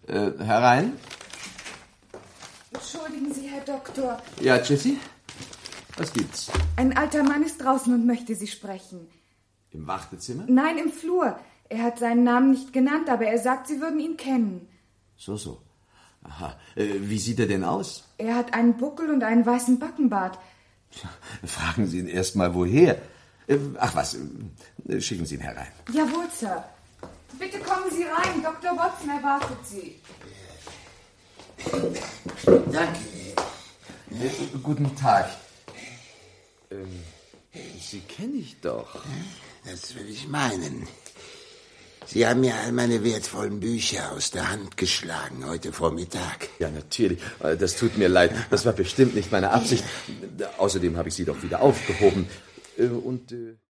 Herein. Entschuldigen Sie, Herr Doktor. Ja, Jessie? Was gibt's? Ein alter Mann ist draußen und möchte Sie sprechen. Im Wartezimmer? Nein, im Flur. Er hat seinen Namen nicht genannt, aber er sagt, Sie würden ihn kennen. So. Aha. Wie sieht er denn aus? Er hat einen Buckel und einen weißen Backenbart. Fragen Sie ihn erst mal, woher. Ach was, schicken Sie ihn herein. Jawohl, Sir. Bitte kommen Sie rein. Dr. Watson erwartet Sie. Danke. Guten Tag. Sie kenne ich doch. Das will ich meinen. Sie haben mir all meine wertvollen Bücher aus der Hand geschlagen heute Vormittag. Ja, natürlich. Das tut mir leid. Das war bestimmt nicht meine Absicht. Außerdem habe ich sie doch wieder aufgehoben. Und